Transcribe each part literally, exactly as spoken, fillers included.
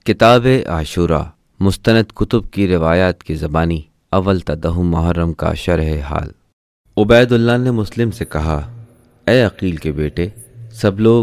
کتاب عاشورہ مستند کتب کی روایات کی زبانی اول تا دہم محرم کا شرح حال۔ عبید اللہ نے مسلم سے کہا، اے عقیل کے بیٹے، سب لوگ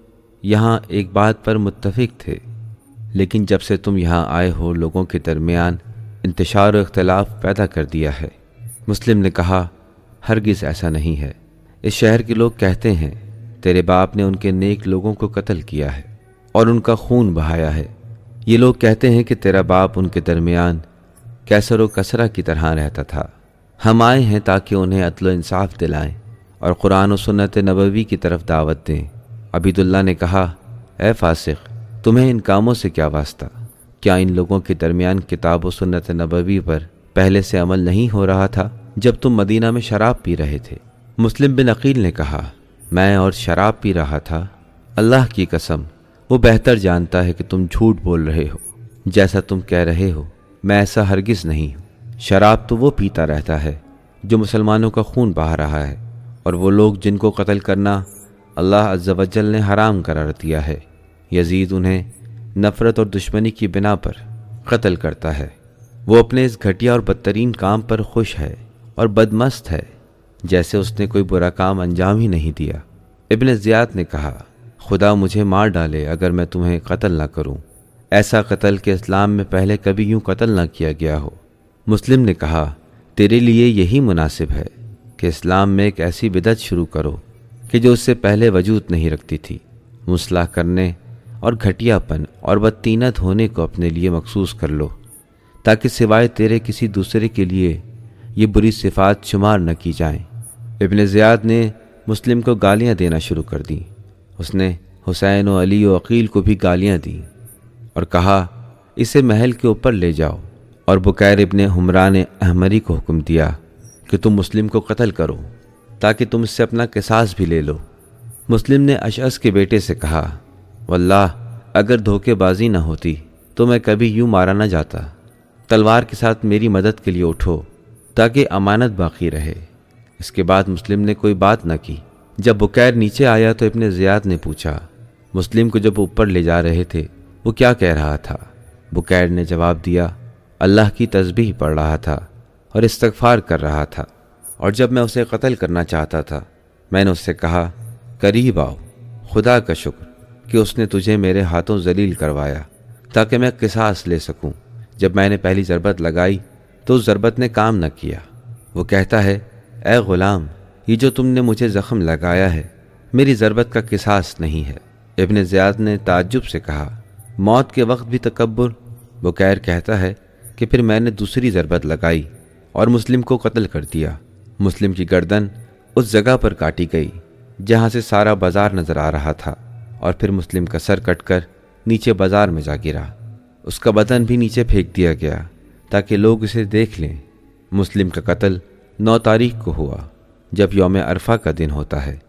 یہاں ایک بات پر متفق تھے، لیکن جب سے تم یہاں آئے ہو لوگوں کے درمیان انتشار و اختلاف پیدا کر دیا ہے۔ مسلم نے کہا، ہرگز ایسا نہیں ہے۔ اس شہر کے لوگ کہتے ہیں تیرے باپ نے ان کے نیک لوگوں کو قتل کیا ہے اور ان کا خون بہایا ہے۔ یہ لوگ کہتے ہیں کہ تیرا باپ ان کے درمیان کیسر و کسرہ کی طرح رہتا تھا۔ ہم آئے ہیں تاکہ انہیں عدل و انصاف دلائیں اور قرآن و سنت نبوی کی طرف دعوت دیں۔ عبید اللہ نے کہا، اے فاسق، تمہیں ان کاموں سے کیا واسطہ؟ کیا ان لوگوں کے درمیان کتاب و سنت نبوی پر پہلے سے عمل نہیں ہو رہا تھا جب تم مدینہ میں شراب پی رہے تھے؟ مسلم بن عقیل نے کہا، میں اور شراب پی رہا تھا؟ اللہ کی قسم، وہ بہتر جانتا ہے کہ تم جھوٹ بول رہے ہو۔ جیسا تم کہہ رہے ہو میں ایسا ہرگز نہیں ہوں۔ شراب تو وہ پیتا رہتا ہے جو مسلمانوں کا خون بہا رہا ہے، اور وہ لوگ جن کو قتل کرنا اللہ عز و جل نے حرام قرار دیا ہے، یزید انہیں نفرت اور دشمنی کی بنا پر قتل کرتا ہے۔ وہ اپنے اس گھٹیا اور بدترین کام پر خوش ہے اور بدمست ہے، جیسے اس نے کوئی برا کام انجام ہی نہیں دیا۔ ابن زیاد نے کہا، خدا مجھے مار ڈالے اگر میں تمہیں قتل نہ کروں، ایسا قتل کہ اسلام میں پہلے کبھی یوں قتل نہ کیا گیا ہو۔ مسلم نے کہا، تیرے لیے یہی مناسب ہے کہ اسلام میں ایک ایسی بدعت شروع کرو کہ جو اس سے پہلے وجود نہیں رکھتی تھی، مصلح کرنے اور گھٹیا پن اور بدتینت ہونے کو اپنے لیے مخصوص کر لو، تاکہ سوائے تیرے کسی دوسرے کے لیے یہ بری صفات شمار نہ کی جائیں۔ ابن زیاد نے مسلم کو گالیاں دینا شروع کر دیں۔ اس نے حسین و علی و عقیل کو بھی گالیاں دیں اور کہا، اسے محل کے اوپر لے جاؤ، اور بکیر ابن حمران احمری کو حکم دیا کہ تم مسلم کو قتل کرو تاکہ تم اس سے اپنا قصاص بھی لے لو۔ مسلم نے اشعث کے بیٹے سے کہا، واللہ اگر دھوکے بازی نہ ہوتی تو میں کبھی یوں مارا نہ جاتا۔ تلوار کے ساتھ میری مدد کے لیے اٹھو تاکہ امانت باقی رہے۔ اس کے بعد مسلم نے کوئی بات نہ کی۔ جب بکیر نیچے آیا تو ابن زیاد نے پوچھا، مسلم کو جب اوپر لے جا رہے تھے وہ کیا کہہ رہا تھا؟ بکیر نے جواب دیا، اللہ کی تسبیح پڑھ رہا تھا اور استغفار کر رہا تھا، اور جب میں اسے قتل کرنا چاہتا تھا میں نے اس سے کہا، قریب آؤ، خدا کا شکر کہ اس نے تجھے میرے ہاتھوں ذلیل کروایا تاکہ میں قصاص لے سکوں۔ جب میں نے پہلی ضربت لگائی تو اس ضربت نے کام نہ کیا۔ وہ کہتا ہے، اے غلام، یہ جو تم نے مجھے زخم لگایا ہے میری ضربت کا قصاص نہیں ہے۔ ابن زیاد نے تعجب سے کہا، موت کے وقت بھی تکبر؟ بکیر کہتا ہے کہ پھر میں نے دوسری ضربت لگائی اور مسلم کو قتل کر دیا۔ مسلم کی گردن اس جگہ پر کاٹی گئی جہاں سے سارا بازار نظر آ رہا تھا، اور پھر مسلم کا سر کٹ کر نیچے بازار میں جا گرا۔ اس کا بدن بھی نیچے پھینک دیا گیا تاکہ لوگ اسے دیکھ لیں۔ مسلم کا قتل نو تاریخ کو ہوا جب یوم عرفہ کا دن ہوتا ہے۔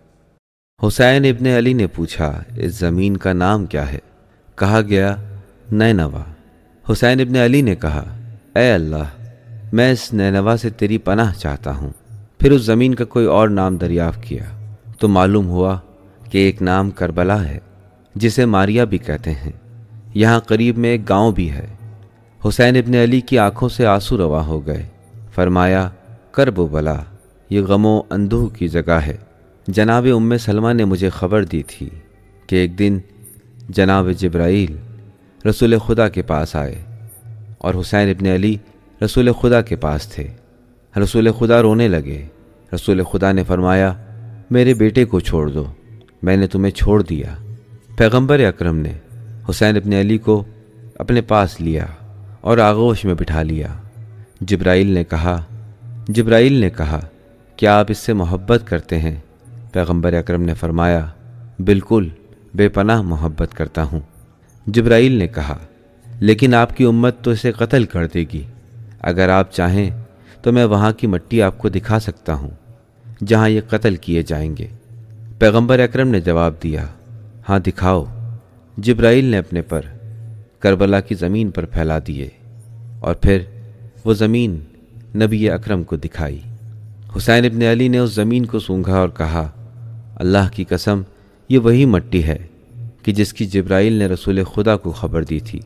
حسین ابن علی نے پوچھا، اس زمین کا نام کیا ہے؟ کہا گیا، نینوا۔ حسین ابن علی نے کہا، اے اللہ، میں اس نینوا سے تیری پناہ چاہتا ہوں۔ پھر اس زمین کا کوئی اور نام دریافت کیا تو معلوم ہوا کہ ایک نام کربلا ہے جسے ماریا بھی کہتے ہیں۔ یہاں قریب میں ایک گاؤں بھی ہے۔ حسین ابن علی کی آنکھوں سے آنسو رواں ہو گئے۔ فرمایا، کرب و بلا، یہ غم و اندوہ کی جگہ ہے۔ جناب ام سلمہ نے مجھے خبر دی تھی کہ ایک دن جناب جبرائیل رسول خدا کے پاس آئے اور حسین ابن علی رسول خدا کے پاس تھے۔ رسول خدا رونے لگے۔ رسول خدا نے فرمایا، میرے بیٹے کو چھوڑ دو، میں نے تمہیں چھوڑ دیا۔ پیغمبر اکرم نے حسین ابن علی کو اپنے پاس لیا اور آغوش میں بٹھا لیا۔ جبرائیل نے کہا جبرائیل نے کہا کیا آپ اس سے محبت کرتے ہیں؟ پیغمبر اکرم نے فرمایا، بالکل، بے پناہ محبت کرتا ہوں۔ جبرائیل نے کہا، لیکن آپ کی امت تو اسے قتل کر دے گی۔ اگر آپ چاہیں تو میں وہاں کی مٹی آپ کو دکھا سکتا ہوں جہاں یہ قتل کیے جائیں گے۔ پیغمبر اکرم نے جواب دیا، ہاں دکھاؤ۔ جبرائیل نے اپنے پر کربلا کی زمین پر پھیلا دیے اور پھر وہ زمین نبی اکرم کو دکھائی۔ حسین ابن علی نے اس زمین کو سونگھا اور کہا، اللہ کی قسم، یہ وہی مٹی ہے کہ جس کی جبرائیل نے رسول خدا کو خبر دی تھی،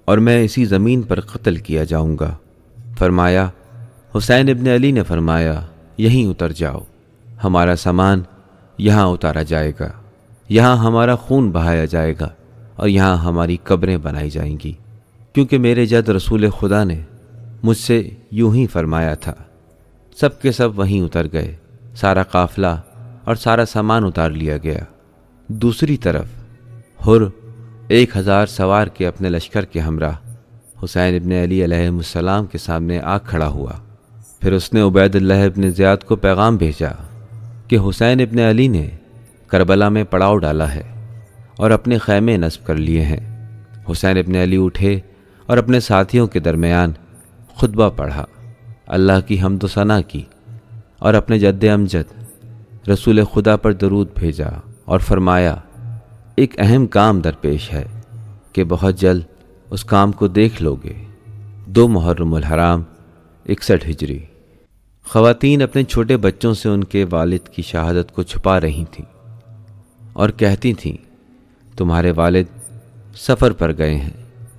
اور میں اسی زمین پر قتل کیا جاؤں گا۔ فرمایا۔ حسین ابن علی نے فرمایا، یہیں اتر جاؤ، ہمارا سامان یہاں اتارا جائے گا، یہاں ہمارا خون بہایا جائے گا اور یہاں ہماری قبریں بنائی جائیں گی، کیونکہ میرے جد رسول خدا نے مجھ سے یوں ہی فرمایا تھا۔ سب کے سب وہیں اتر گئے، سارا قافلہ اور سارا سامان اتار لیا گیا۔ دوسری طرف حر ایک ہزار سوار کے اپنے لشکر کے ہمراہ حسین ابن علی علیہ السلام کے سامنے آ کھڑا ہوا۔ پھر اس نے عبید اللہ ابن زیاد کو پیغام بھیجا کہ حسین ابن علی نے کربلا میں پڑاؤ ڈالا ہے اور اپنے خیمے نصب کر لیے ہیں۔ حسین ابن علی اٹھے اور اپنے ساتھیوں کے درمیان خطبہ پڑھا، اللہ کی حمد و ثنا کی اور اپنے جد امجد رسول خدا پر درود بھیجا اور فرمایا، ایک اہم کام درپیش ہے کہ بہت جلد اس کام کو دیکھ لو گے۔ دو محرم الحرام اکسٹھ ہجری۔ خواتین اپنے چھوٹے بچوں سے ان کے والد کی شہادت کو چھپا رہی تھیں اور کہتی تھیں، تمہارے والد سفر پر گئے ہیں۔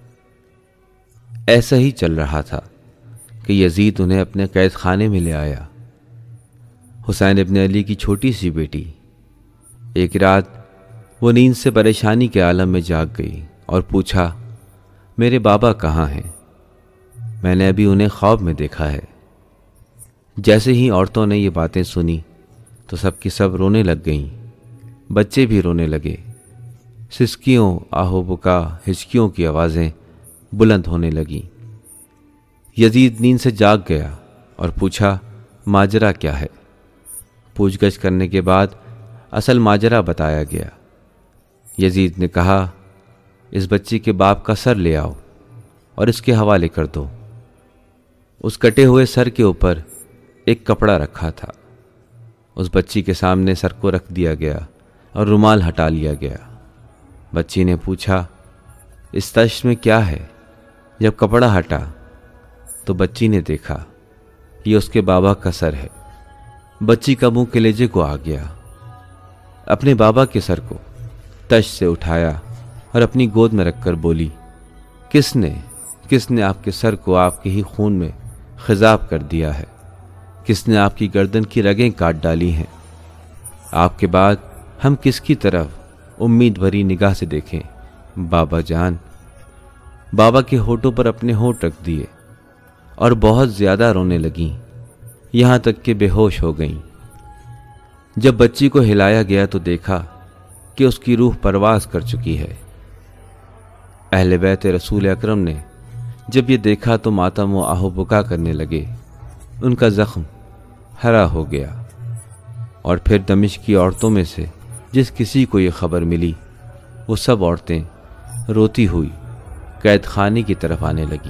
ایسا ہی چل رہا تھا کہ یزید انہیں اپنے قید خانے میں لے آیا۔ حسین ابن علی کی چھوٹی سی بیٹی ایک رات وہ نیند سے پریشانی کے عالم میں جاگ گئی اور پوچھا، میرے بابا کہاں ہیں؟ میں نے ابھی انہیں خواب میں دیکھا ہے۔ جیسے ہی عورتوں نے یہ باتیں سنی تو سب کی سب رونے لگ گئیں، بچے بھی رونے لگے۔ سسکیوں، آہو بکا، ہچکیوں کی آوازیں بلند ہونے لگیں۔ یزید نیند سے جاگ گیا اور پوچھا، ماجرا کیا ہے؟ پوچھ گچھ کرنے کے بعد اصل ماجرا بتایا گیا۔ یزید نے کہا، اس بچی کے باپ کا سر لے آؤ اور اس کے حوالے کر دو۔ اس کٹے ہوئے سر کے اوپر ایک کپڑا رکھا تھا۔ اس بچی کے سامنے سر کو رکھ دیا گیا اور رومال ہٹا لیا گیا۔ بچی نے پوچھا، اس تشت میں کیا ہے؟ جب کپڑا ہٹا تو بچی نے دیکھا یہ اس کے بابا کا سر ہے۔ بچی کا منہ کلیجے کو آ گیا۔ اپنے بابا کے سر کو تشت سے اٹھایا اور اپنی گود میں رکھ کر بولی، کس نے کس نے آپ کے سر کو آپ کے ہی خون میں خضاب کر دیا ہے؟ کس نے آپ کی گردن کی رگیں کاٹ ڈالی ہیں؟ آپ کے بعد ہم کس کی طرف امید بھری نگاہ سے دیکھیں؟ بابا جان۔ بابا کے ہونٹوں پر اپنے ہونٹ رکھ دیے اور بہت زیادہ رونے لگیں، یہاں تک کہ بے ہوش ہو گئیں۔ جب بچی کو ہلایا گیا تو دیکھا کہ اس کی روح پرواز کر چکی ہے۔ اہل بیت رسول اکرم نے جب یہ دیکھا تو ماتم و آہو بکا کرنے لگے۔ ان کا زخم ہرا ہو گیا اور پھر دمشق کی عورتوں میں سے جس کسی کو یہ خبر ملی وہ سب عورتیں روتی ہوئی قید خانے کی طرف آنے لگیں۔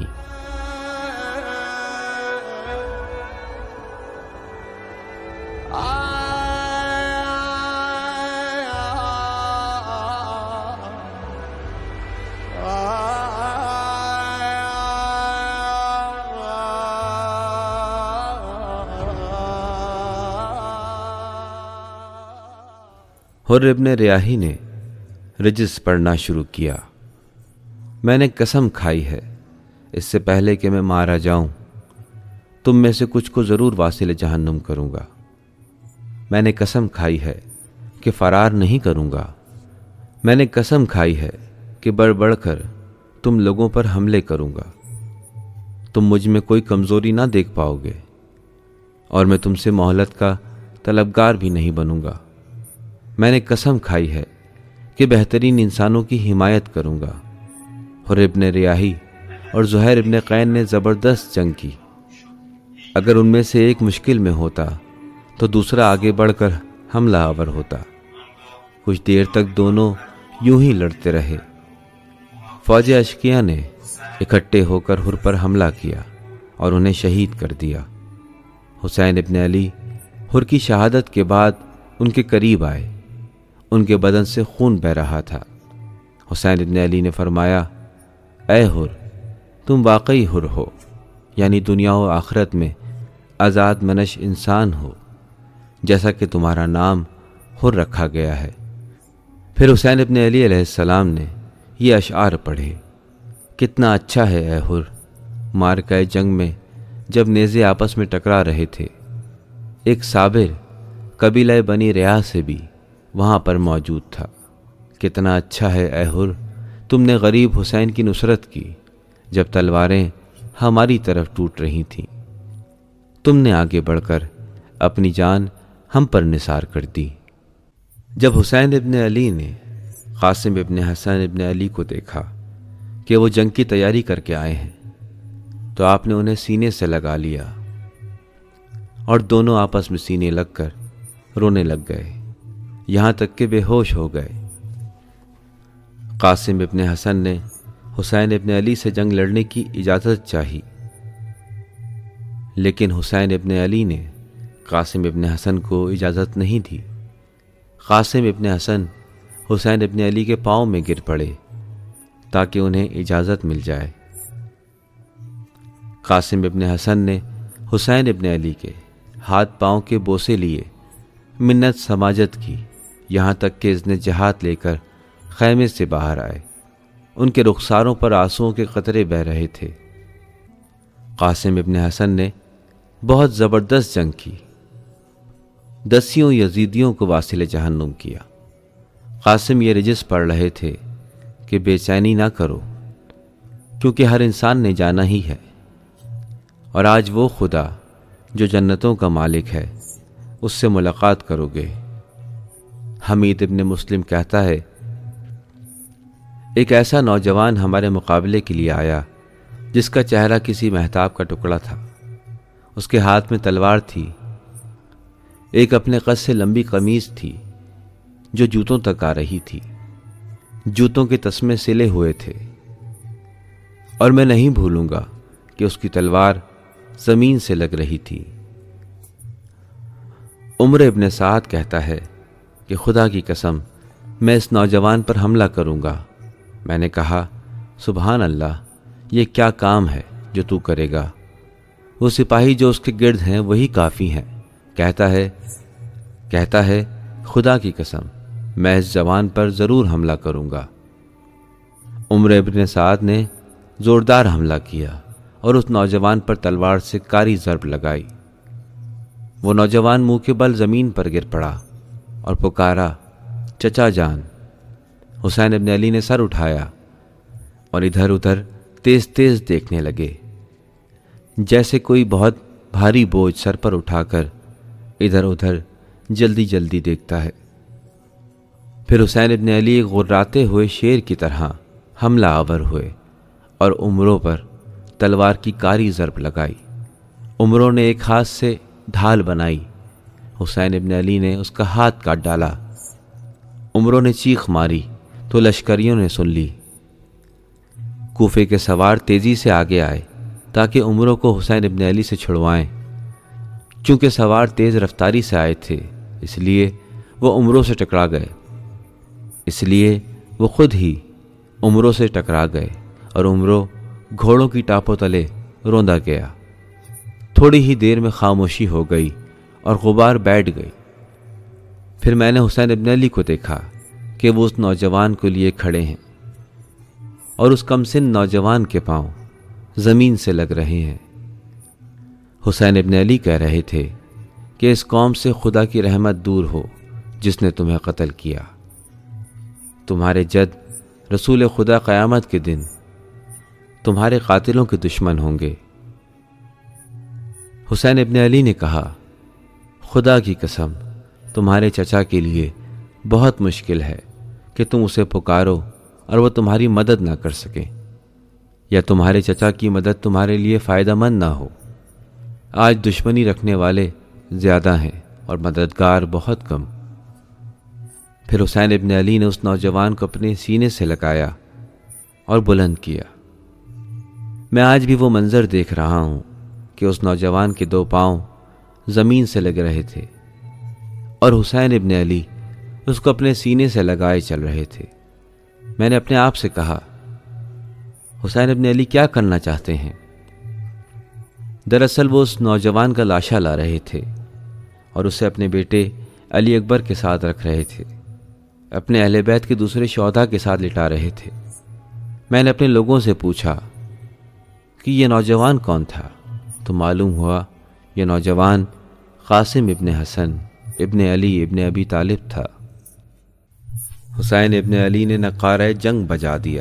حر ابن ریاحی نے رجس پڑھنا شروع کیا، میں نے قسم کھائی ہے اس سے پہلے کہ میں مارا جاؤں تم میں سے کچھ کو ضرور واصل جہنم کروں گا۔ میں نے قسم کھائی ہے کہ فرار نہیں کروں گا۔ میں نے قسم کھائی ہے کہ بڑھ بڑھ کر تم لوگوں پر حملے کروں گا۔ تم مجھ میں کوئی کمزوری نہ دیکھ پاؤ گے اور میں تم سے مہلت کا طلبگار بھی نہیں بنوں گا۔ میں نے قسم کھائی ہے کہ بہترین انسانوں کی حمایت کروں گا۔ حر ابن ریاحی اور زہیر ابن قین نے زبردست جنگ کی۔ اگر ان میں سے ایک مشکل میں ہوتا تو دوسرا آگے بڑھ کر حملہ آور ہوتا۔ کچھ دیر تک دونوں یوں ہی لڑتے رہے۔ فوج اشقیہ نے اکٹھے ہو کر حر پر حملہ کیا اور انہیں شہید کر دیا۔ حسین ابن علی حر کی شہادت کے بعد ان کے قریب آئے۔ ان کے بدن سے خون بہہ رہا تھا۔ حسین ابن علی نے فرمایا، اے حر، تم واقعی حر ہو، یعنی دنیا و آخرت میں آزاد منش انسان ہو، جیسا کہ تمہارا نام حر رکھا گیا ہے۔ پھر حسین ابن علی علیہ السلام نے یہ اشعار پڑھے، کتنا اچھا ہے اے حر، مارکہ جنگ میں جب نیزے آپس میں ٹکرا رہے تھے، ایک صابر قبیلہ بنی ریاح سے بھی وہاں پر موجود تھا۔ کتنا اچھا ہے اے حر، تم نے غریب حسین کی نصرت کی جب تلواریں ہماری طرف ٹوٹ رہی تھیں۔ تم نے آگے بڑھ کر اپنی جان ہم پر نثار کر دی۔ جب حسین ابن علی نے قاسم ابن حسن ابن علی کو دیکھا کہ وہ جنگ کی تیاری کر کے آئے ہیں تو آپ نے انہیں سینے سے لگا لیا اور دونوں آپس میں سینے لگ کر رونے لگ گئے، یہاں تک کہ بے ہوش ہو گئے۔ قاسم ابن حسن نے حسین ابن علی سے جنگ لڑنے کی اجازت چاہی، لیکن حسین ابن علی نے قاسم ابن حسن کو اجازت نہیں دی۔ قاسم ابن حسن حسین ابن علی کے پاؤں میں گر پڑے تاکہ انہیں اجازت مل جائے۔ قاسم ابن حسن نے حسین ابن علی کے ہاتھ پاؤں کے بوسے لیے، منت سماجت کی، یہاں تک کہ اذن جہاد لے کر خیمے سے باہر آئے۔ ان کے رخساروں پر آنسوؤں کے قطرے بہہ رہے تھے۔ قاسم ابن حسن نے بہت زبردست جنگ کی، دسیوں یزیدیوں کو واصل جہنم کیا۔ قاسم یہ رجس پڑھ رہے تھے کہ بے چینی نہ کرو، کیونکہ ہر انسان نے جانا ہی ہے، اور آج وہ خدا جو جنتوں کا مالک ہے اس سے ملاقات کرو گے۔ حمید ابن مسلم کہتا ہے، ایک ایسا نوجوان ہمارے مقابلے کے لیے آیا جس کا چہرہ کسی مہتاب کا ٹکڑا تھا، اس کے ہاتھ میں تلوار تھی، ایک اپنے قد سے لمبی قمیض تھی جو جوتوں تک آ رہی تھی، جوتوں کے تسمے سلے ہوئے تھے، اور میں نہیں بھولوں گا کہ اس کی تلوار زمین سے لگ رہی تھی۔ عمر ابن سعد کہتا ہے کہ خدا کی قسم میں اس نوجوان پر حملہ کروں گا۔ میں نے کہا، سبحان اللہ، یہ کیا کام ہے جو تو کرے گا؟ وہ سپاہی جو اس کے گرد ہیں وہی کافی ہیں۔ کہتا ہے کہتا ہے خدا کی قسم میں اس جوان پر ضرور حملہ کروں گا۔ عمر ابن سعد نے زوردار حملہ کیا اور اس نوجوان پر تلوار سے کاری ضرب لگائی۔ وہ نوجوان منہ کے بل زمین پر گر پڑا اور پکارا، چچا جان۔ حسین ابن علی نے سر اٹھایا اور ادھر ادھر تیز تیز دیکھنے لگے، جیسے کوئی بہت بھاری بوجھ سر پر اٹھا کر ادھر ادھر جلدی جلدی دیکھتا ہے۔ پھر حسین ابن علی غراتے ہوئے شیر کی طرح حملہ آور ہوئے اور عمروں پر تلوار کی کاری ضرب لگائی۔ عمروں نے ایک ہاتھ سے ڈھال بنائی، حسین ابن علی نے اس کا ہاتھ کاٹ ڈالا۔ عمروں نے چیخ ماری تو لشکریوں نے سن لی۔ کوفے کے سوار تیزی سے آگے آئے تاکہ عمروں کو حسین ابن علی سے چھڑوائیں۔ چونکہ سوار تیز رفتاری سے آئے تھے اس لیے وہ عمروں سے ٹکرا گئے اس لیے وہ خود ہی عمروں سے ٹکرا گئے اور عمروں گھوڑوں کی ٹاپوں تلے روندا گیا۔ تھوڑی ہی دیر میں خاموشی ہو گئی اور غبار بیٹھ گئی۔ پھر میں نے حسین ابن علی کو دیکھا کہ وہ اس نوجوان کو لیے کھڑے ہیں اور اس کم سن نوجوان کے پاؤں زمین سے لگ رہے ہیں۔ حسین ابن علی کہہ رہے تھے کہ اس قوم سے خدا کی رحمت دور ہو جس نے تمہیں قتل کیا۔ تمہارے جد رسول خدا قیامت کے دن تمہارے قاتلوں کے دشمن ہوں گے۔ حسین ابن علی نے کہا، خدا کی قسم تمہارے چچا کے لیے بہت مشکل ہے کہ تم اسے پکارو اور وہ تمہاری مدد نہ کر سکے، یا تمہارے چچا کی مدد تمہارے لیے فائدہ مند نہ ہو۔ آج دشمنی رکھنے والے زیادہ ہیں اور مددگار بہت کم۔ پھر حسین ابن علی نے اس نوجوان کو اپنے سینے سے لگایا اور بلند کیا۔ میں آج بھی وہ منظر دیکھ رہا ہوں کہ اس نوجوان کے دو پاؤں زمین سے لگ رہے تھے اور حسین ابن علی اس کو اپنے سینے سے لگائے چل رہے تھے۔ میں نے اپنے آپ سے کہا، حسین ابن علی کیا کرنا چاہتے ہیں؟ دراصل وہ اس نوجوان کا لاشا لا رہے تھے اور اسے اپنے بیٹے علی اکبر کے ساتھ رکھ رہے تھے، اپنے اہل بیت کے دوسرے شہداء کے ساتھ لٹا رہے تھے۔ میں نے اپنے لوگوں سے پوچھا کہ یہ نوجوان کون تھا، تو معلوم ہوا یہ نوجوان قاسم ابن حسن ابن علی ابن ابی طالب تھا۔ حسین ابن علی نے نقارۂ جنگ بجا دیا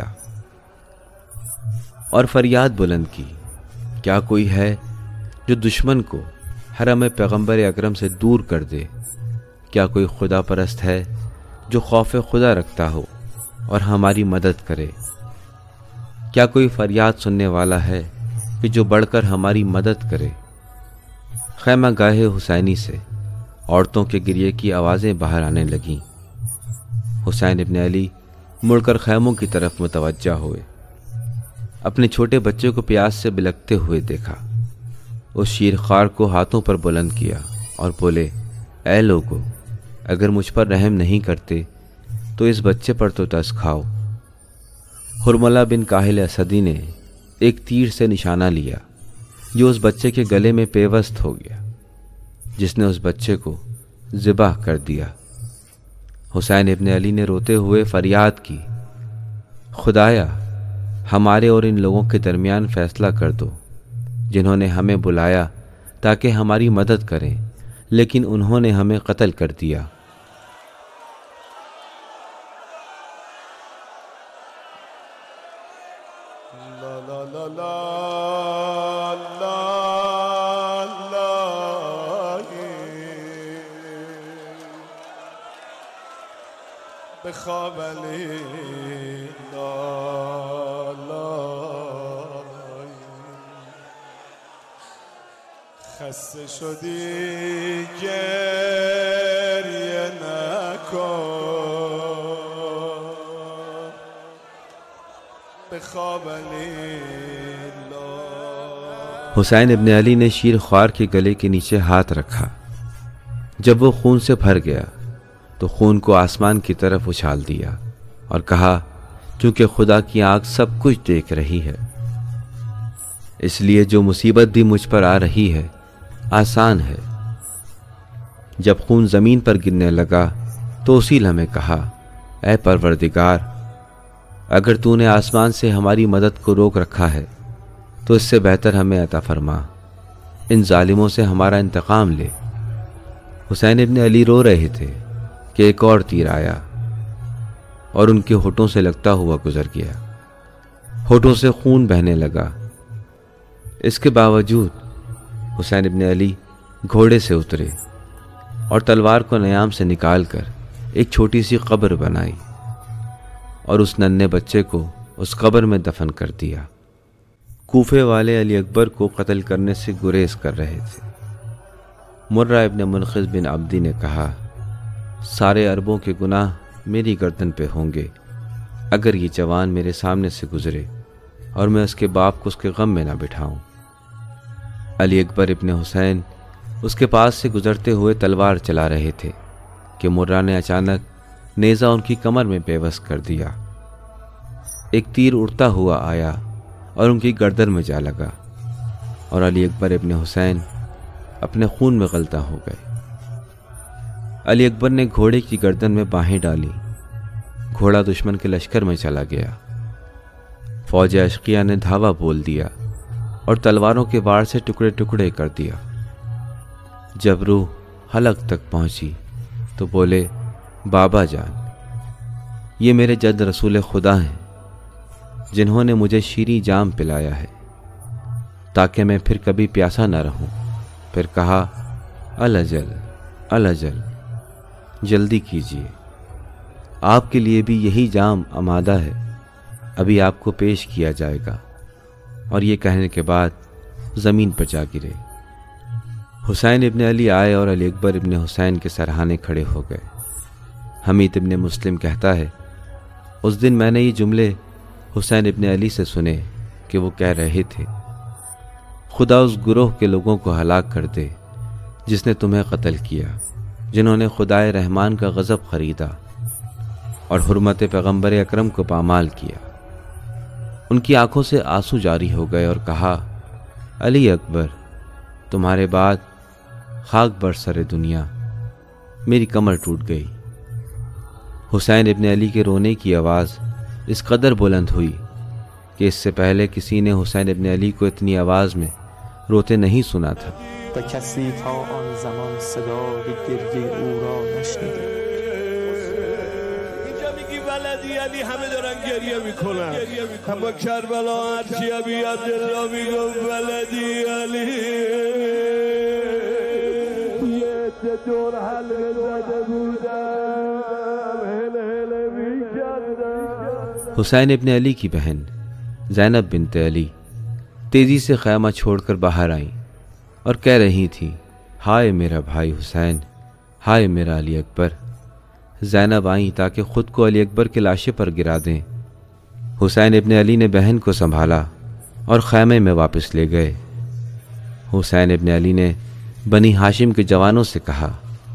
اور فریاد بلند کی، کیا کوئی ہے جو دشمن کو حرم پیغمبر اکرم سے دور کر دے؟ کیا کوئی خدا پرست ہے جو خوف خدا رکھتا ہو اور ہماری مدد کرے؟ کیا کوئی فریاد سننے والا ہے کہ جو بڑھ کر ہماری مدد کرے؟ خیمہ گاہ حسینی سے عورتوں کے گریے کی آوازیں باہر آنے لگیں۔ حسین ابن علی مڑ کر خیموں کی طرف متوجہ ہوئے، اپنے چھوٹے بچے کو پیاس سے بلکتے ہوئے دیکھا۔ اس شیر خوار کو ہاتھوں پر بلند کیا اور بولے، اے لوگو، اگر مجھ پر رحم نہیں کرتے تو اس بچے پر تو ترس کھاؤ۔ حرملہ بن کاہل اسدی نے ایک تیر سے نشانہ لیا جو اس بچے کے گلے میں پیوست ہو گیا، جس نے اس بچے کو ذبح کر دیا۔ حسین ابن علی نے روتے ہوئے فریاد کی، خدایا ہمارے اور ان لوگوں کے درمیان فیصلہ کر دو جنہوں نے ہمیں بلایا تاکہ ہماری مدد کریں، لیکن انہوں نے ہمیں قتل کر دیا۔ لا لا لا لا لا لا بخواب علی لا لا خسته شدی گریه نکن بخواب علی لا۔ حسین ابن علی نے شیر خوار کے گلے کے نیچے ہاتھ رکھا۔ جب وہ خون سے بھر گیا تو خون کو آسمان کی طرف اچھال دیا اور کہا، کیونکہ خدا کی آنکھ سب کچھ دیکھ رہی ہے، اس لیے جو مصیبت بھی مجھ پر آ رہی ہے آسان ہے۔ جب خون زمین پر گرنے لگا تو اسی لمحے کہا، اے پروردگار، اگر تو نے آسمان سے ہماری مدد کو روک رکھا ہے تو اس سے بہتر ہمیں عطا فرما، ان ظالموں سے ہمارا انتقام لے۔ حسین ابن علی رو رہے تھے کہ ایک اور تیر آیا اور ان کے ہونٹوں سے لگتا ہوا گزر گیا۔ ہونٹوں سے خون بہنے لگا۔ اس کے باوجود حسین ابن علی گھوڑے سے اترے اور تلوار کو نیام سے نکال کر ایک چھوٹی سی قبر بنائی اور اس ننھے بچے کو اس قبر میں دفن کر دیا۔ کوفے والے علی اکبر کو قتل کرنے سے گریز کر رہے تھے۔ مرہ ابن منقذ بن عبدی نے کہا، سارے عربوں کے گناہ میری گردن پہ ہوں گے اگر یہ جوان میرے سامنے سے گزرے اور میں اس کے باپ کو اس کے غم میں نہ بٹھاؤں۔ علی اکبر ابن حسین اس کے پاس سے گزرتے ہوئے تلوار چلا رہے تھے کہ مرہ نے اچانک نیزہ ان کی کمر میں پیوست کر دیا۔ ایک تیر اڑتا ہوا آیا اور ان کی گردن میں جا لگا اور علی اکبر ابن حسین اپنے خون میں غلطہ ہو گئے۔ علی اکبر نے گھوڑے کی گردن میں باہیں ڈالی، گھوڑا دشمن کے لشکر میں چلا گیا۔ فوج اشقیہ نے دھاوا بول دیا اور تلواروں کے وار سے ٹکڑے ٹکڑے کر دیا۔ جب روح حلق تک پہنچی تو بولے، بابا جان، یہ میرے جد رسول خدا ہیں جنہوں نے مجھے شیریں جام پلایا ہے تاکہ میں پھر کبھی پیاسا نہ رہوں۔ پھر کہا، الاجل الاجل، جلدی کیجیے، آپ کے لیے بھی یہی جام آمادہ ہے، ابھی آپ کو پیش کیا جائے گا۔ اور یہ کہنے کے بعد زمین پر جا گرے۔ حسین ابن علی آئے اور علی اکبر ابن حسین کے سرہانے کھڑے ہو گئے۔ حمید ابن مسلم کہتا ہے، اس دن میں نے یہ جملے حسین ابن علی سے سنے کہ وہ کہہ رہے تھے، خدا اس گروہ کے لوگوں کو ہلاک کر دے جس نے تمہیں قتل کیا، جنہوں نے خدائے رحمان کا غضب خریدا اور حرمت پیغمبر اکرم کو پامال کیا۔ ان کی آنکھوں سے آنسو جاری ہو گئے اور کہا، علی اکبر، تمہارے بعد خاک بر سر دنیا، میری کمر ٹوٹ گئی۔ حسین ابن علی کے رونے کی آواز اس قدر بلند ہوئی کہ اس سے پہلے کسی نے حسین ابن علی کو اتنی آواز میں روتے نہیں سنا تھا۔ و کسی تا آن زمان صدای گریه او را نشنیده. اینجا میگی ولدی علی همه دارن گریه میکنن، اما کربلا هرچی ابی عبدالله میگم ولدی علی یه دور حلقه زده بودم هل هل میکردم۔ حسین ابن علی کی بہن زینب بنت علی تیزی سے خیمہ چھوڑ کر باہر آئیں اور کہہ رہی تھیں، ہائے میرا بھائی حسین، ہائے میرا علی اکبر۔ زینب آئیں تاکہ خود کو علی اکبر کے لاشے پر گرا دیں۔ حسین ابن علی نے بہن کو سنبھالا اور خیمے میں واپس لے گئے۔ حسین ابن علی نے بنی ہاشم کے جوانوں سے کہا،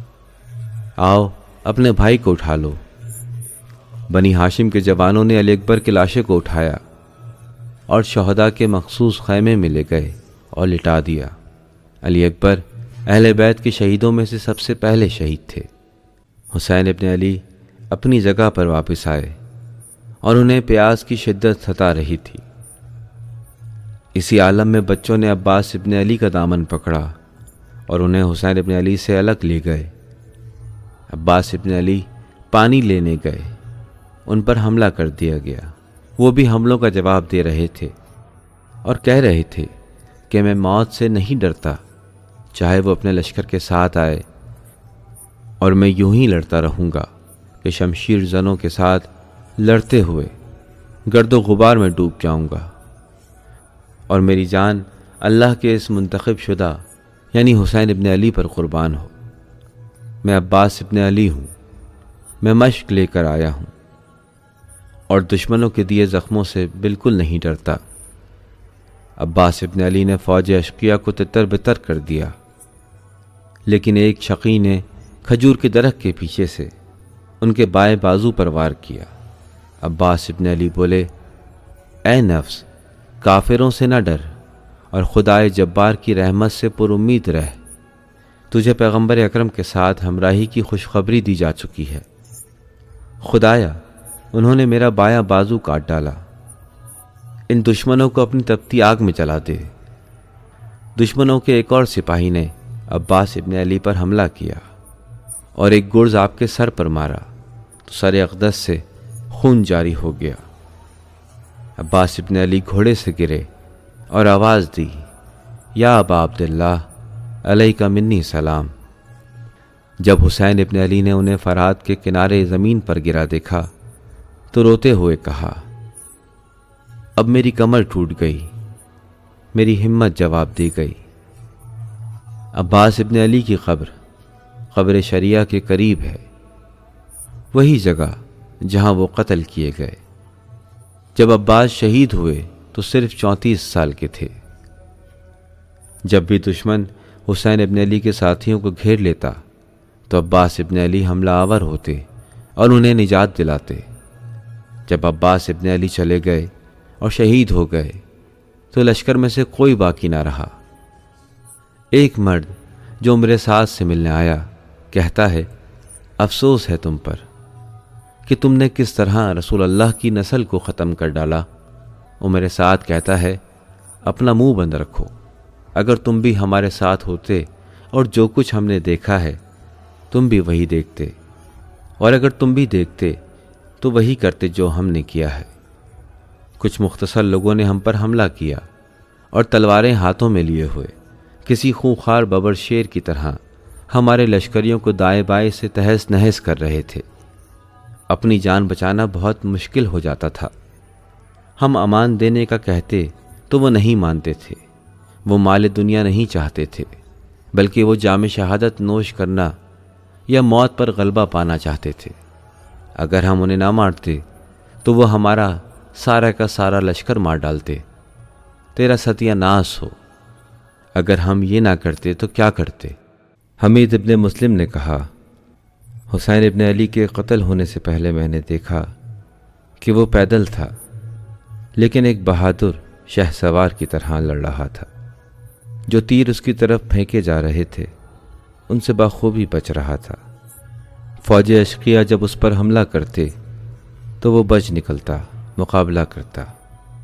آؤ اپنے بھائی کو اٹھا لو۔ بنی ہاشم کے جوانوں نے علی اکبر کے لاشے کو اٹھایا اور شہداء کے مخصوص خیمے میں لے گئے اور لٹا دیا۔ علی اکبر اہل بیت کے شہیدوں میں سے سب سے پہلے شہید تھے۔ حسین ابن علی اپنی جگہ پر واپس آئے اور انہیں پیاس کی شدت ستا رہی تھی۔ اسی عالم میں بچوں نے عباس ابن علی کا دامن پکڑا اور انہیں حسین ابن علی سے الگ لے گئے۔ عباس ابن علی پانی لینے گئے، ان پر حملہ کر دیا گیا۔ وہ بھی حملوں کا جواب دے رہے تھے اور کہہ رہے تھے کہ میں موت سے نہیں ڈرتا، چاہے وہ اپنے لشکر کے ساتھ آئے، اور میں یوں ہی لڑتا رہوں گا کہ شمشیر زنوں کے ساتھ لڑتے ہوئے گرد و غبار میں ڈوب جاؤں گا، اور میری جان اللہ کے اس منتخب شدہ یعنی حسین ابن علی پر قربان ہو۔ میں عباس ابن علی ہوں، میں مشق لے کر آیا ہوں اور دشمنوں کے دیے زخموں سے بالکل نہیں ڈرتا۔ عباس ابن علی نے فوج اشقیہ کو تتر بتر کر دیا، لیکن ایک شقی نے کھجور کے درخت کے پیچھے سے ان کے بائیں بازو پر وار کیا۔ عباس ابن علی بولے، اے نفس، کافروں سے نہ ڈر اور خدائے جبار کی رحمت سے پر امید رہ۔ تجھے پیغمبر اکرم کے ساتھ ہمراہی کی خوشخبری دی جا چکی ہے۔ خدایا، انہوں نے میرا بایاں بازو کاٹ ڈالا، ان دشمنوں کو اپنی تپتی آگ میں جلا دے۔ دشمنوں کے ایک اور سپاہی نے عباس ابن علی پر حملہ کیا اور ایک گرز آپ کے سر پر مارا تو سر اقدس سے خون جاری ہو گیا۔ عباس ابن علی گھوڑے سے گرے اور آواز دی، یا ابا عبداللہ علیہ منی سلام۔ جب حسین ابن علی نے انہیں فرات کے کنارے زمین پر گرا دیکھا تو روتے ہوئے کہا، اب میری کمر ٹوٹ گئی، میری ہمت جواب دی گئی۔ عباس ابن علی کی قبر قبر شریعہ کے قریب ہے، وہی جگہ جہاں وہ قتل کیے گئے۔ جب عباس شہید ہوئے تو صرف چونتیس سال کے تھے۔ جب بھی دشمن حسین ابن علی کے ساتھیوں کو گھیر لیتا تو عباس ابن علی حملہ آور ہوتے اور انہیں نجات دلاتے۔ جب عباس ابن علی چلے گئے اور شہید ہو گئے تو لشکر میں سے کوئی باقی نہ رہا۔ ایک مرد جو میرے ساتھ سے ملنے آیا کہتا ہے، افسوس ہے تم پر کہ تم نے کس طرح رسول اللہ کی نسل کو ختم کر ڈالا۔ وہ میرے ساتھ کہتا ہے، اپنا منہ بند رکھو، اگر تم بھی ہمارے ساتھ ہوتے اور جو کچھ ہم نے دیکھا ہے تم بھی وہی دیکھتے، اور اگر تم بھی دیکھتے تو وہی کرتے جو ہم نے کیا ہے۔ کچھ مختصر لوگوں نے ہم پر حملہ کیا اور تلواریں ہاتھوں میں لیے ہوئے کسی خونخوار ببر شیر کی طرح ہمارے لشکریوں کو دائیں بائیں سے تہس نہس کر رہے تھے۔ اپنی جان بچانا بہت مشکل ہو جاتا تھا۔ ہم امان دینے کا کہتے تو وہ نہیں مانتے تھے۔ وہ مال دنیا نہیں چاہتے تھے، بلکہ وہ جام شہادت نوش کرنا یا موت پر غلبہ پانا چاہتے تھے۔ اگر ہم انہیں نہ مارتے تو وہ ہمارا سارا کا سارا لشکر مار ڈالتے۔ تیرا ستیہ ناس ہو، اگر ہم یہ نہ کرتے تو کیا کرتے؟ حمید ابن مسلم نے کہا، حسین ابن علی کے قتل ہونے سے پہلے میں نے دیکھا کہ وہ پیدل تھا، لیکن ایک بہادر شہ سوار کی طرح لڑ رہا تھا۔ جو تیر اس کی طرف پھینکے جا رہے تھے ان سے بخوبی بچ رہا تھا۔ فوج اشقیہ جب اس پر حملہ کرتے تو وہ بچ نکلتا، مقابلہ کرتا۔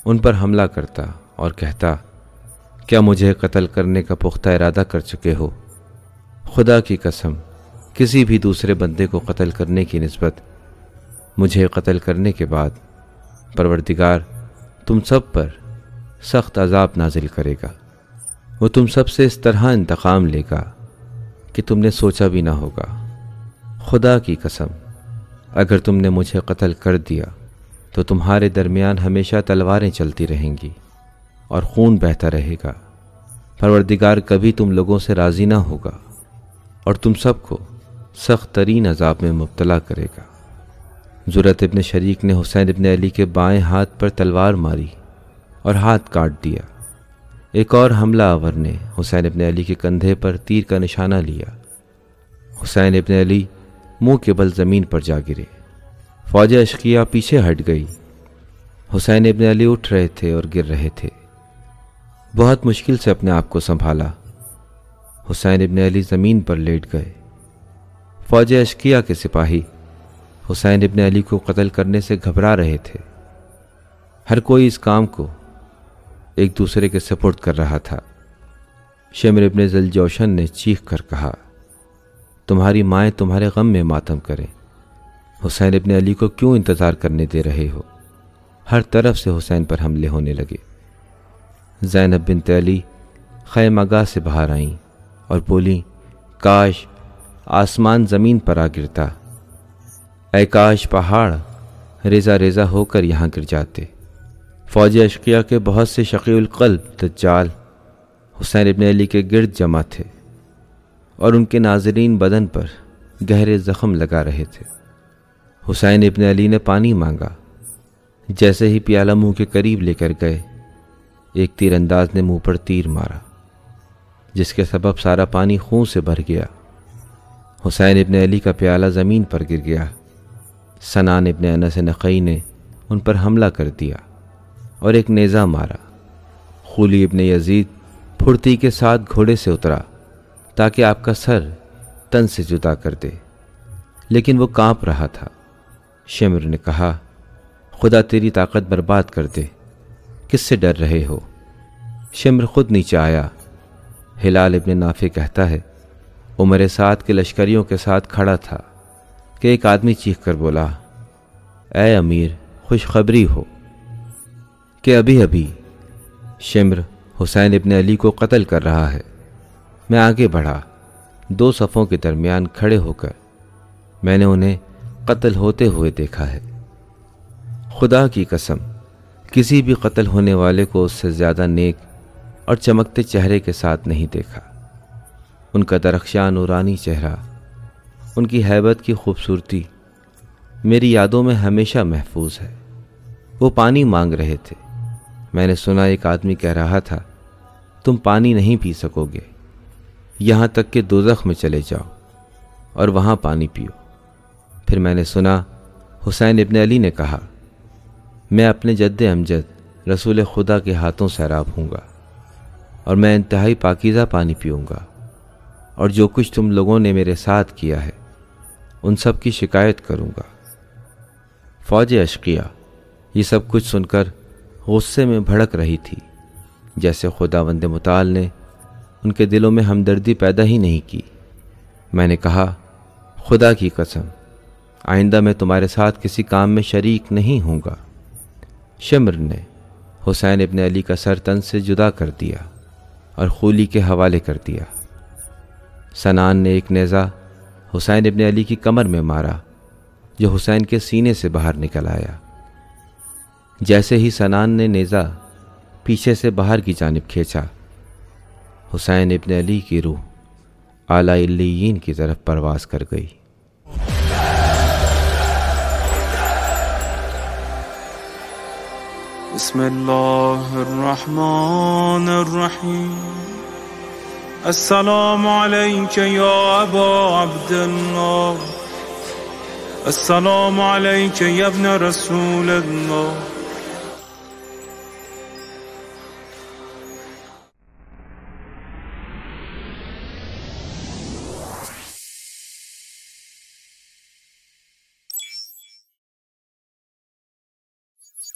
ان پر حملہ کرتا اور کہتا، کیا مجھے قتل کرنے کا پختہ ارادہ کر چکے ہو؟ خدا کی قسم، کسی بھی دوسرے بندے کو قتل کرنے کی نسبت مجھے قتل کرنے کے بعد پروردگار تم سب پر سخت عذاب نازل کرے گا۔ وہ تم سب سے اس طرح انتقام لے گا کہ تم نے سوچا بھی نہ ہوگا۔ خدا کی قسم، اگر تم نے مجھے قتل کر دیا تو تمہارے درمیان ہمیشہ تلواریں چلتی رہیں گی اور خون بہتا رہے گا۔ پروردگار کبھی تم لوگوں سے راضی نہ ہوگا اور تم سب کو سخت ترین عذاب میں مبتلا کرے گا۔ زرت ابن شریک نے حسین ابن علی کے بائیں ہاتھ پر تلوار ماری اور ہاتھ کاٹ دیا۔ ایک اور حملہ آور نے حسین ابن علی کے کندھے پر تیر کا نشانہ لیا۔ حسین ابن علی منہ کے بل زمین پر جا گرے۔ فوج اشقیہ پیچھے ہٹ گئی۔ حسین ابن علی اٹھ رہے تھے اور گر رہے تھے۔ بہت مشکل سے اپنے آپ کو سنبھالا۔ حسین ابن علی زمین پر لیٹ گئے۔ فوج اشقیہ کے سپاہی حسین ابن علی کو قتل کرنے سے گھبرا رہے تھے۔ ہر کوئی اس کام کو ایک دوسرے کے سپرد کر رہا تھا۔ شمر ابن ذوالجوشن نے چیخ کر کہا، تمہاری مائیں تمہارے غم میں ماتم کریں، حسین ابن علی کو کیوں انتظار کرنے دے رہے ہو؟ ہر طرف سے حسین پر حملے ہونے لگے۔ زینب بنت علی خیمہ گاہ سے باہر آئیں اور بولیں، کاش آسمان زمین پر آ گرتا، اے کاش پہاڑ ریزہ ریزہ ہو کر یہاں گر جاتے۔ فوج اشقیہ کے بہت سے شقی القلب دجال حسین ابن علی کے گرد جمع تھے اور ان کے ناظرین بدن پر گہرے زخم لگا رہے تھے۔ حسین ابن علی نے پانی مانگا۔ جیسے ہی پیالہ منہ کے قریب لے کر گئے، ایک تیر انداز نے منہ پر تیر مارا، جس کے سبب سارا پانی خون سے بھر گیا۔ حسین ابن علی کا پیالہ زمین پر گر گیا۔ سنان ابن انس نقی نے ان پر حملہ کر دیا اور ایک نیزہ مارا۔ خولی ابن یزید پھرتی کے ساتھ گھوڑے سے اترا تاکہ آپ کا سر تن سے جدا کر دے، لیکن وہ کانپ رہا تھا۔ شمر نے کہا، خدا تیری طاقت برباد کر دے، کس سے ڈر رہے ہو؟ شمر خود نیچے آیا۔ ہلال ابن نافع کہتا ہے، عمر سعد کے لشکریوں کے ساتھ کھڑا تھا کہ ایک آدمی چیخ کر بولا، اے امیر، خوشخبری ہو کہ ابھی ابھی شمر حسین ابن علی کو قتل کر رہا ہے۔ میں آگے بڑھا۔ دو صفوں کے درمیان کھڑے ہو کر میں نے انہیں قتل ہوتے ہوئے دیکھا ہے۔ خدا کی قسم، کسی بھی قتل ہونے والے کو اس سے زیادہ نیک اور چمکتے چہرے کے ساتھ نہیں دیکھا۔ ان کا درخشاں نورانی چہرہ، ان کی ہیبت کی خوبصورتی میری یادوں میں ہمیشہ محفوظ ہے۔ وہ پانی مانگ رہے تھے۔ میں نے سنا ایک آدمی کہہ رہا تھا، تم پانی نہیں پی سکو گے، یہاں تک کہ دوزخ میں چلے جاؤ اور وہاں پانی پیو۔ پھر میں نے سنا حسین ابن علی نے کہا، میں اپنے جد امجد رسول خدا کے ہاتھوں سیراب ہوں گا اور میں انتہائی پاکیزہ پانی پیوں گا، اور جو کچھ تم لوگوں نے میرے ساتھ کیا ہے ان سب کی شکایت کروں گا۔ فوج اشقیہ یہ سب کچھ سن کر غصے میں بھڑک رہی تھی، جیسے خداوند متعال نے ان کے دلوں میں ہمدردی پیدا ہی نہیں کی۔ میں نے کہا، خدا کی قسم، آئندہ میں تمہارے ساتھ کسی کام میں شریک نہیں ہوں گا۔ شمر نے حسین ابن علی کا سر تن سے جدا کر دیا اور خولی کے حوالے کر دیا۔ سنان نے ایک نیزہ حسین ابن علی کی کمر میں مارا، جو حسین کے سینے سے باہر نکل آیا۔ جیسے ہی سنان نے نیزہ پیچھے سے باہر کی جانب کھینچا، حسین ابن علی کی روح اعلیٰ علیین کی طرف پرواز کر گئی۔ بسم اللہ الرحمن الرحیم۔ السلام علیک یا ابا عبداللہ، السلام علیک یا ابن رسول اللہ،